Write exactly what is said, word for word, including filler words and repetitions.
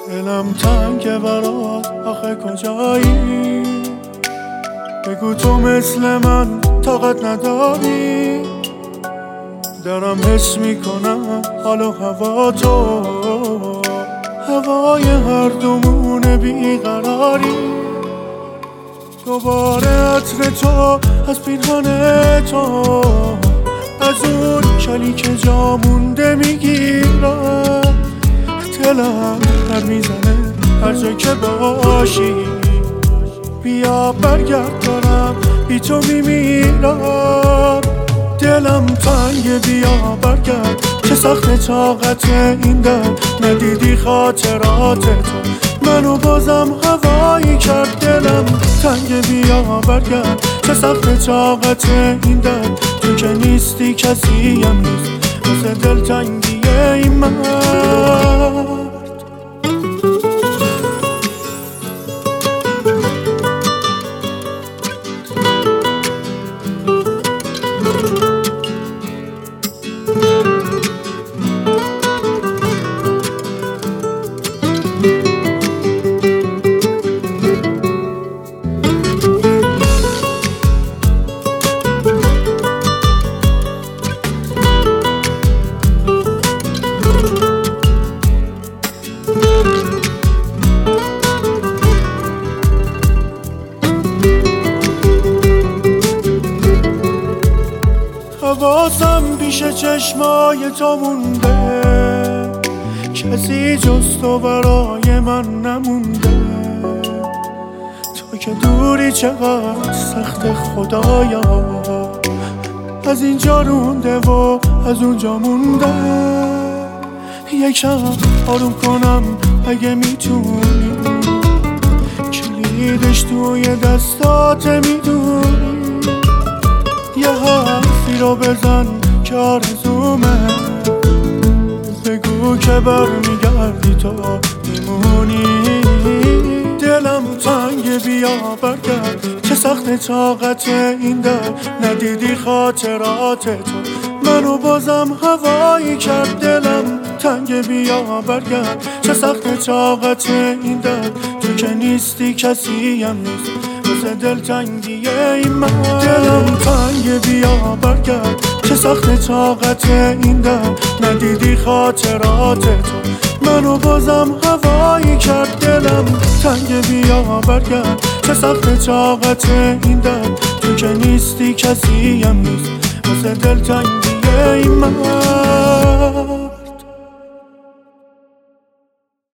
دلم تنگه برات، آخه کجایی؟ بگو تو مثل من طاقت نداری. دارم حس میکنم حال و هوا تو، هوای هر دومون بیقراری. دوباره عطر تو از پیرهن تو، از اون شلی که جا مونده میگیرم. دلم در میزنه هر جا که باشی. بیا برگرد دارم بی تو میمیرم. دلم تنگ بیا برگرد، چه سخت طاقت این دل. ندیدی خاطرات تو منو بازم هوایی کرد. دلم تنگ بیا برگرد، چه سخت طاقت این دل. تو که نیستی کسی هم نیست واسه دل تنگی این مرد. حواسم پیش چشمای تو مونده، کسی جز تو برای من نمونده. تو که دوری چقدر سخت خدایا، از اینجا رونده و از اونجا مونده. یکم آروم کنم اگه میتونی، کلیدش توی دستات میدونی. یه حرفی رو بزن که آرزومه، بگو که برمیگردی تو میمونی. دلم تنگ بیا برگرد، چه سخت طاقت این دل. ندیدی خاطرات تو منو بازم هوایی کرد. دلم تنگ بیا برگرد، چه سخت طاقت این دل. تو که نیستی کسی هم نیست واسه دل تنگی این من. دلم تنگ بیا برگرد، چه سخت طاقت این دل. ندیدی خاطرات تو منو بازم هوایی کرد. دلم تنگ بیا برگرد، چه سخت طاقت این دل. تو که نیستی کسی هم نیست واسه دل تنگی این من.